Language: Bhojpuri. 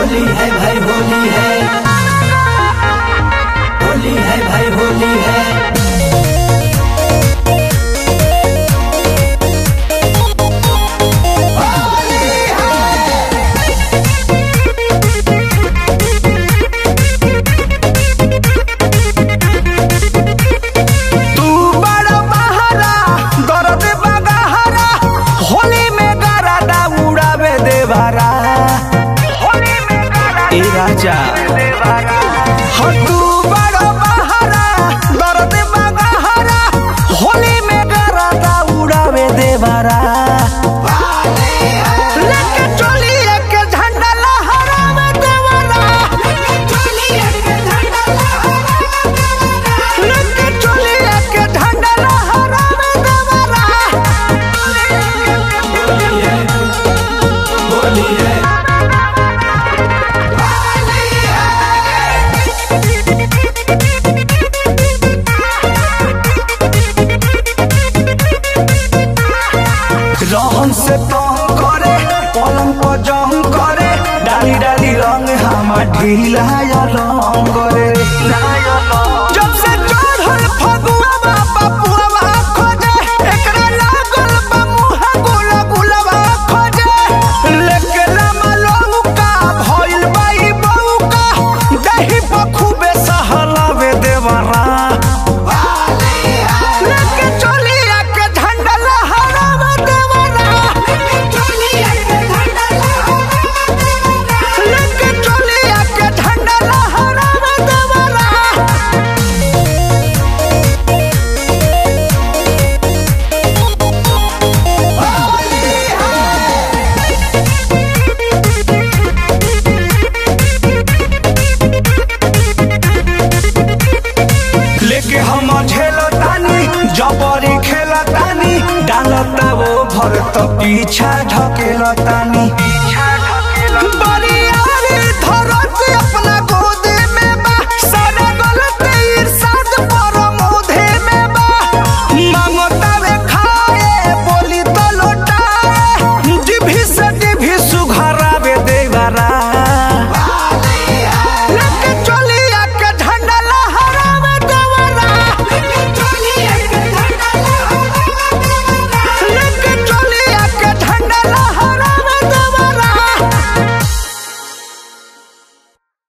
होली है भाई होली है, होली है भाई होली है। राजा तू बड़ो बहारा दर्द बगहरा होली में गरादा उड़ावे देवरा लेके चली एक झंडा लहरावे देवरा लेके चली एक झंडा लहरावे देवरा होली है रहन से तंग करे पलंग पर जंग करे डाली डाली रंग हमार ढीला या रंग करे जब से चढ़ल फगुआ बपुआ खोजे एकरा लागल बा मुहा गुला गुलवा खोजे लेके लामा लौका भइल बाई बौका दही पर खूबे सहलावे देवरा लेके चली के झंडा लहरावे लेके हम झेलतानी जबरी खेलतानी डालता वो भर तो पीछा ढकेलतानी।